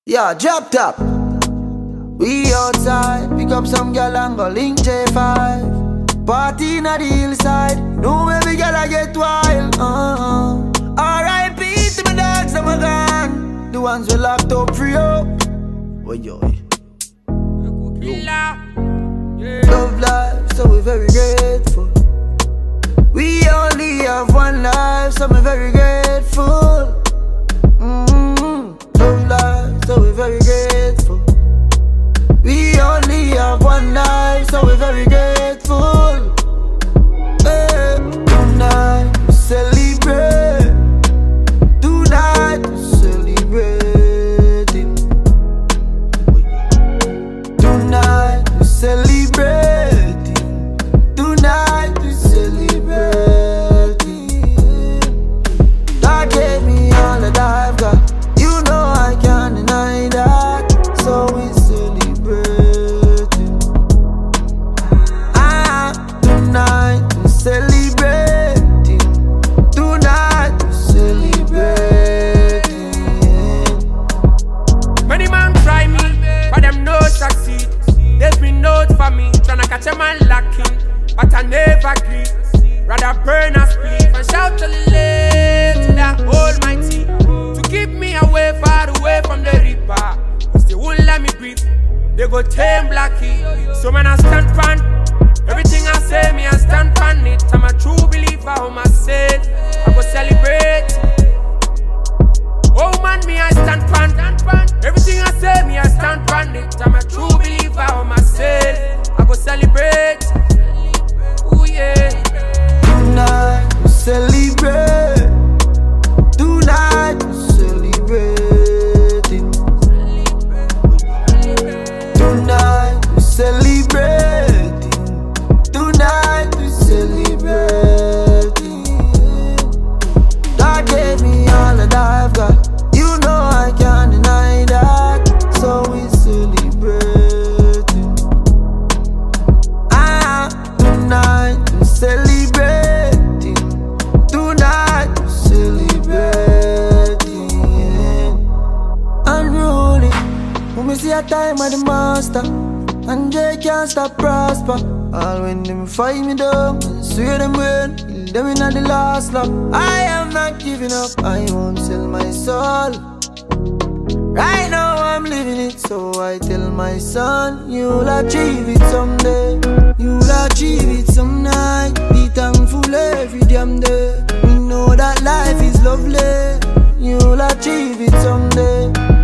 Yeah, drop top. We outside, pick up some girl and go link J5. Party in the hillside, no baby girl I get wild. R.I.P. to my dogs that were gone, the ones we locked up free up. Oh yo, love life, so we're very grateful. We only have one life, so we're very grateful. Love life, so we're very grateful. We only have one life, so we're very grateful. Tonight we celebrate. Tonight we celebrating. Tonight we celebrating. Tonight we celebrating. God gave me all that I've got. You know I can't deny that. So we celebrating. Tonight we celebrating. Tonight we celebrating. Many man try me, but them no succeed. There's been notes for me, tryna catch a man lacking, but I never agree. Rather burn a spliff and shout to the Almighty to keep me away, far away from the reaper. Cause they won't let me breathe. They go tame Blackie. So man I stand pan. Everything I say, me I stand pan it. I'm a true believer of myself. I go celebrate. Oh man, me I stand pan. Everything I say, me I stand pan it. I'm a true believer of myself. I go celebrate. Ooh yeah. Tonight we celebrate. Tonight we celebrating. Tonight we celebrating. Tonight we celebrating. God gave me all that I've got. You know I can't deny that. So we celebrating. Tonight we celebrating. Tonight we celebrating. Unruly. When we see a time of the master, and J can't stop prosper. All when them fight me down, and swear them win, kill them in the last lap. I am not giving up, I won't sell my soul. Right now I'm living it, so I tell my son, you'll achieve it someday. You'll achieve it some night. Be thankful every damn day. We know that life is lovely. You'll achieve it someday.